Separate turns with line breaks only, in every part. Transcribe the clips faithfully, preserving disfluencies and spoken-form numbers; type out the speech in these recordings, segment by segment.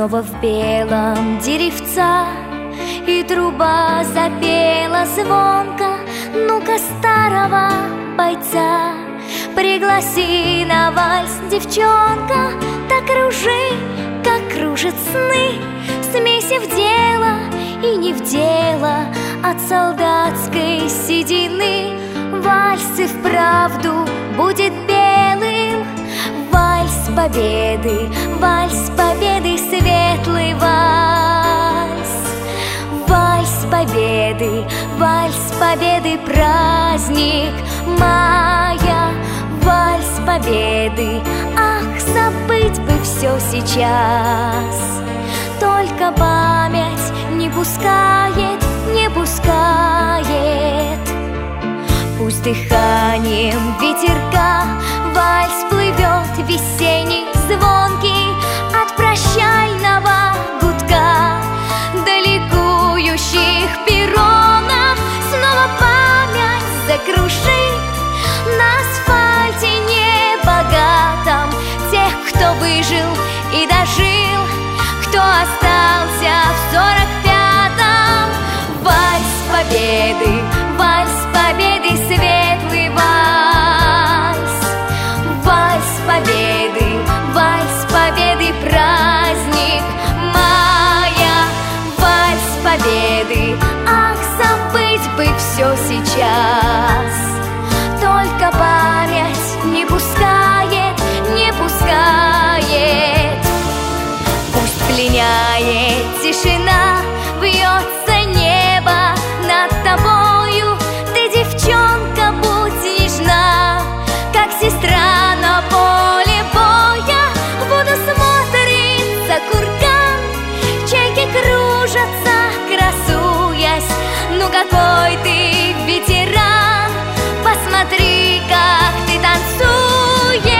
снова в белом деревца, и труба запела звонко. Ну-ка, старого бойца пригласи на вальс, девчонка. Так кружи, как кружат сны, смейся в дело и не в дело от солдатской седины. Вальс и вправду будет белым, вальс победы, вальс победы, светлый вальс. Вальс победы, вальс победы, праздник мая. Вальс победы, ах, забыть бы все сейчас. Только память не пускает, не пускает. Пусть дыханием ветерка вальс плывет весенний, звонкий от прощального гудка. До ликующих перронов снова память закружит на асфальте небогатом тех, кто выжил и дожил, кто остался в сорок пятом. Вальс победы, вальс победы, светлый вальс. Вальс победы, вальс победы, праздник мая. Вальс победы, ах, забыть бы все сейчас. Только память не пускает, не пускает. Пусть пленяет тишина, вьется небо над тобою. Ты, девчонка, будь нежна, как сестра на поле боя. В воду смотрится курган, чайки кружатся, красуясь. Ну какой ты ветеран, посмотри, как ты танцуешь.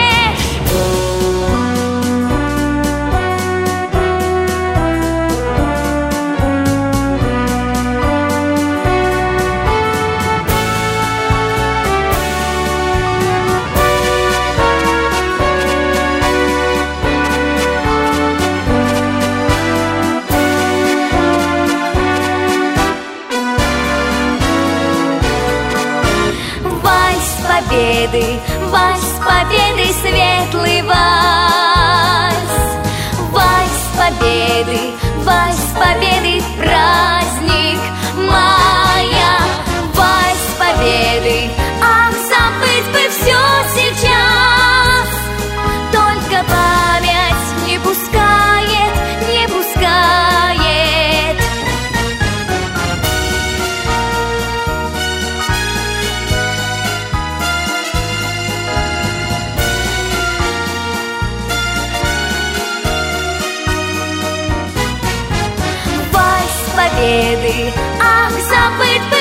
Победы, вальс победы, светлый вальс. Вальс победы, вальс победы, праздник мая. Вальс победы, ах, забыть бы все сейчас. Только память не пускает, не пускает. Победы, ах, забыть бы